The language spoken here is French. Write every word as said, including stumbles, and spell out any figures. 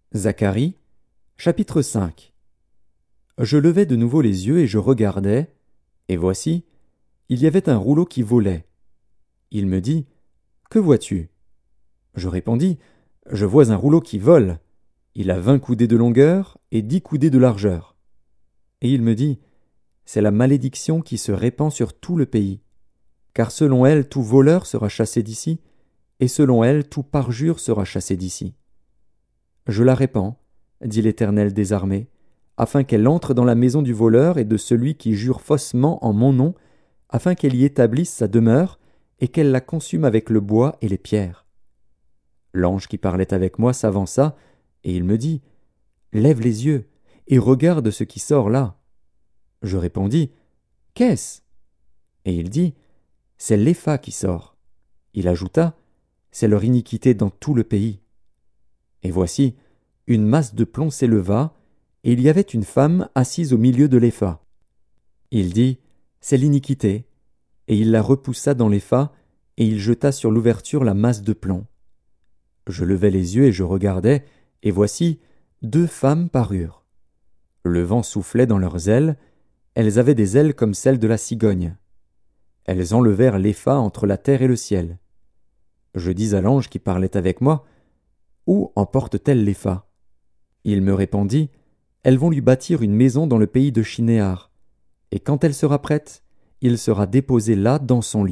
Zacharie, chapitre cinq. Je levai de nouveau les yeux et je regardai, et voici, il y avait un rouleau qui volait. Il me dit, « Que vois-tu » Je répondis, « Je vois un rouleau qui vole. Il a vingt coudées de longueur et dix coudées de largeur. » Et il me dit, « C'est la malédiction qui se répand sur tout le pays. Car selon elle tout voleur sera chassé d'ici, et selon elle tout parjure sera chassé d'ici. Je la répands, dit l'Éternel des armées, afin qu'elle entre dans la maison du voleur et de celui qui jure faussement en mon nom, afin qu'elle y établisse sa demeure, et qu'elle la consume avec le bois et les pierres. » L'ange qui parlait avec moi s'avança, et il me dit, « Lève les yeux, et regarde ce qui sort là. » Je répondis, « Qu'est-ce » Et il dit, « C'est l'Épha qui sort. » Il ajouta, « C'est leur iniquité dans tout le pays. » Et voici, une masse de plomb s'éleva, et il y avait une femme assise au milieu de l'Épha. Il dit, « C'est l'iniquité. » Et il la repoussa dans l'Épha, et il jeta sur l'ouverture la masse de plomb. Je levai les yeux et je regardai, et voici, deux femmes parurent. Le vent soufflait dans leurs ailes, elles avaient des ailes comme celles de la cigogne. Elles enlevèrent l'Épha entre la terre et le ciel. Je dis à l'ange qui parlait avec moi, « Où emportent-elles l'Épha » Il me répondit, « Elles vont lui bâtir une maison dans le pays de Shinéar, et quand elle sera prête, il sera déposé là dans son lieu. »